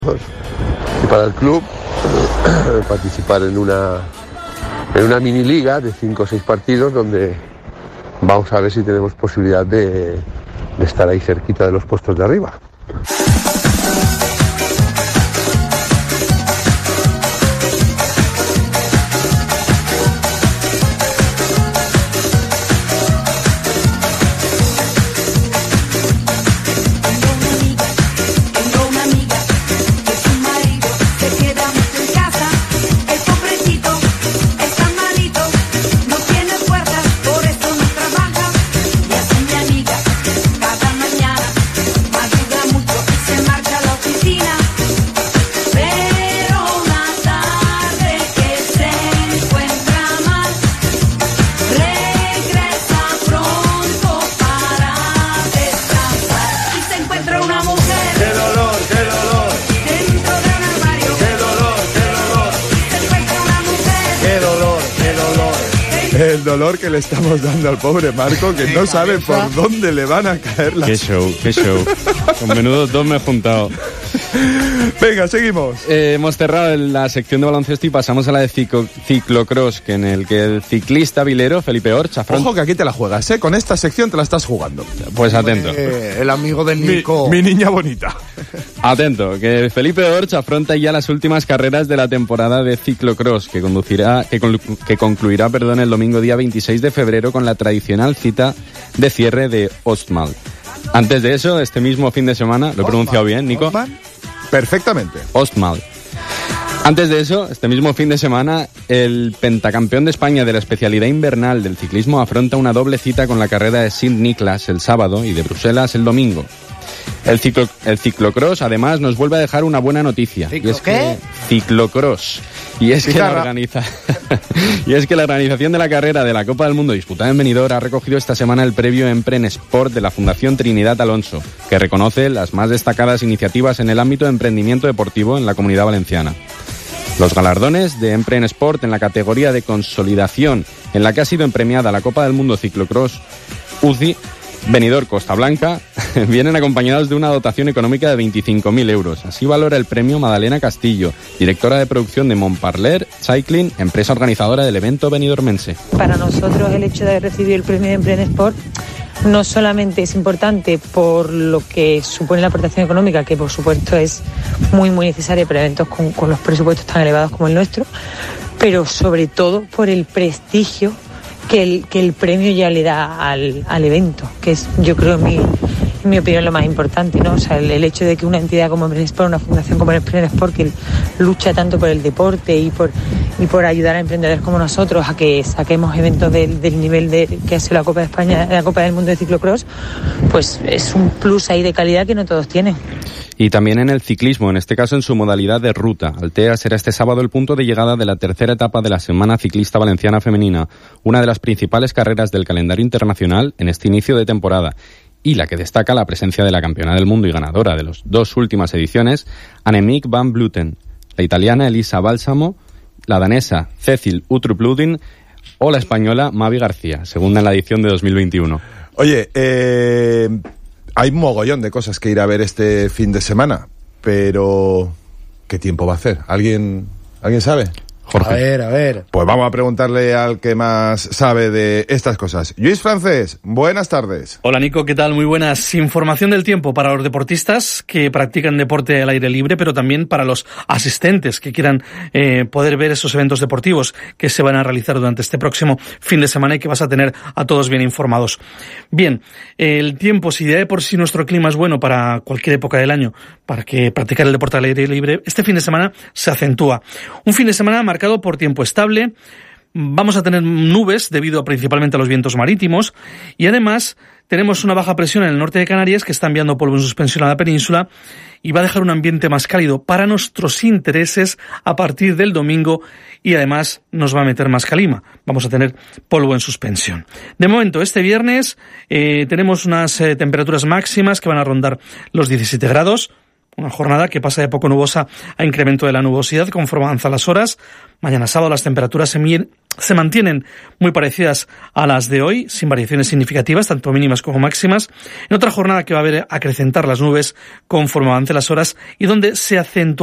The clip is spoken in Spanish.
y para el club participar en una mini liga de 5 o 6 partidos donde vamos a ver si tenemos posibilidad de estar ahí cerquita de los puestos de arriba. El dolor que le estamos dando al pobre Marco, que no sabe por dónde le van a caer las... Qué show. Con menudo dos me he juntado. Venga, seguimos. Hemos cerrado la sección de baloncesto y pasamos a la de ciclocross, en el que el ciclista vilero Felipe Orch afronta... Ojo que aquí te la juegas, ¿eh? Con esta sección te la estás jugando. Pues atento. El amigo del Nico. Mi niña bonita. Atento, que Felipe Orch afronta ya las últimas carreras de la temporada de ciclocross, que concluirá el domingo día 26 de febrero con la tradicional cita de cierre de Ostmal. Antes de eso, este mismo fin de semana, ¿lo he pronunciado bien, Nico? ¿Ostmal? Perfectamente. Ostmal. Antes de eso, este mismo fin de semana, el pentacampeón de España de la especialidad invernal del ciclismo afronta una doble cita con la carrera de Sint-Niclas el sábado y de Bruselas el domingo. El ciclocross, además, nos vuelve a dejar una buena noticia. Ciclocross. Y es que la organización de la carrera de la Copa del Mundo disputada en Benidorm ha recogido esta semana el premio Empren Sport de la Fundación Trinidad Alonso, que reconoce las más destacadas iniciativas en el ámbito de emprendimiento deportivo en la Comunidad Valenciana. Los galardones de Empren Sport en la categoría de consolidación en la que ha sido premiada la Copa del Mundo Ciclocross UCI Benidorm Costa Blanca vienen acompañados de una dotación económica de 25.000 euros. Así valora el premio Madalena Castillo, directora de producción de Montparler Cycling, empresa organizadora del evento benidormense. Para nosotros el hecho de haber recibido el premio de Empren Sport no solamente es importante por lo que supone la aportación económica, que por supuesto es muy muy necesaria para eventos con los presupuestos tan elevados como el nuestro, pero sobre todo por el prestigio que el premio ya le da al evento, que es, yo creo, en mi opinión, lo más importante, ¿no? O sea, el hecho de que una entidad como Empren Sport, una fundación como Empren Sport, que lucha tanto por el deporte y por ayudar a emprendedores como nosotros a que saquemos eventos del nivel que hace la Copa de España, la Copa del Mundo de Ciclocross, pues es un plus ahí de calidad que no todos tienen. Y también en el ciclismo, en este caso en su modalidad de ruta. Altea será este sábado el punto de llegada de la tercera etapa de la Semana Ciclista Valenciana Femenina, una de las principales carreras del calendario internacional en este inicio de temporada, y la que destaca la presencia de la campeona del mundo y ganadora de las dos últimas ediciones, Annemiek van Vleuten, la italiana Elisa Balsamo, la danesa Cecil Uttrup-Ludwig o la española Mavi García, segunda en la edición de 2021. Oye, hay un mogollón de cosas que ir a ver este fin de semana, pero ¿qué tiempo va a hacer? ¿Alguien sabe? Jorge. A ver. Pues vamos a preguntarle al que más sabe de estas cosas. Luis Francés, buenas tardes. Hola Nico, ¿qué tal? Muy buenas. Información del tiempo para los deportistas que practican deporte al aire libre, pero también para los asistentes que quieran poder ver esos eventos deportivos que se van a realizar durante este próximo fin de semana y que vas a tener a todos bien informados. Bien, el tiempo, si de por sí nuestro clima es bueno para cualquier época del año, para que practicar el deporte al aire libre, este fin de semana se acentúa. Un fin de semana marcado por tiempo estable. Vamos a tener nubes debido principalmente a los vientos marítimos y además tenemos una baja presión en el norte de Canarias que está enviando polvo en suspensión a la península y va a dejar un ambiente más cálido para nuestros intereses a partir del domingo y además nos va a meter más calima. Vamos a tener polvo en suspensión. De momento, este viernes tenemos unas temperaturas máximas que van a rondar los 17 grados. Una jornada que pasa de poco nubosa a incremento de la nubosidad conforme avanzan las horas. Mañana sábado las temperaturas se mantienen muy parecidas a las de hoy, sin variaciones significativas, tanto mínimas como máximas. En otra jornada que va a ver acrecentar las nubes conforme avancen las horas y donde se acentúa